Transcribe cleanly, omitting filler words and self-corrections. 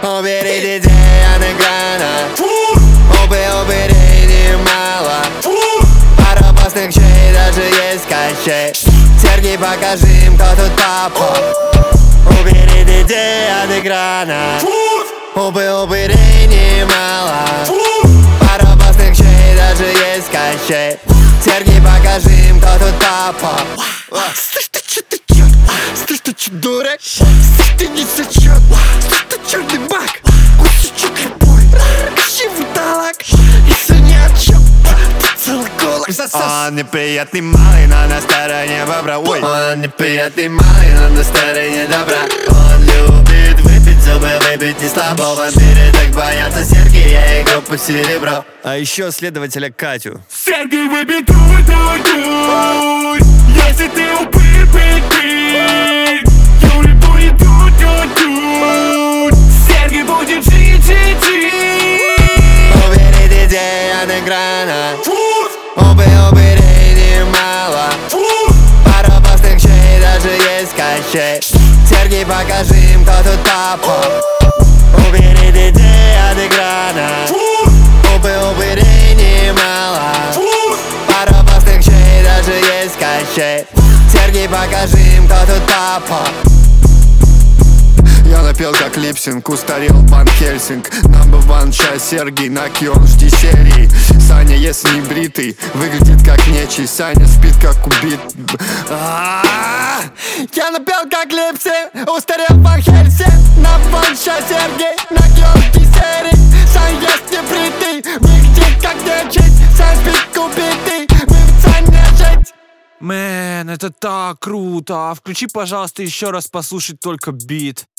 Убери детей от экрана. Убери немало. Пара опасных чей, даже есть кощей. Сергей, покажи им, кто тут папа. Убери детей от экрана. Убери немало. Пара опасных чей, даже есть кощей. Сергей, покажи им, кто тут папа. Слышь, ты чё, Слышь, ты чё, дурак? Слышь, ты не сочёт. Слышь, ты чёрный баг. Кусочек любой, красивый талак. И всё ни о чём, ты целый колок. Он неприятный малый, но на стороне бобра. Он неприятный малый, но на стороне добра. Он любит выпить, зубы выбить не слабо. В вампире так боятся Сергея и группу Серебро. А еще следователя Катю. Сергей, выбей дуй. Если ты упырь, Юрий будет дуть. Сергей будет жить. Убери детей от экрана. Убери немало. Пара опасных чей, даже есть кощей. Сергей, покажи им, кто тут папа. Убери детей от экрана. Убери немало. Пара опасных чей, даже есть кощей. Сергей, покажи им, кто тут папа. Я напел как липсинг, устарел Ван Хельсинг. Number one, часть Сергей, на Кион, жди серии. Саня, если не бритый, выглядит как нечий. Саня спит как убит. Я напел как липсинг, устарел Ван Хельсинг. Number one, часть Сергей, на Кион, жди серии. Саня, если не бритый, выглядит как нечий. Саня спит как убитый, Саня жить. Мэн, это так круто. Включи, пожалуйста, еще раз послушать только бит.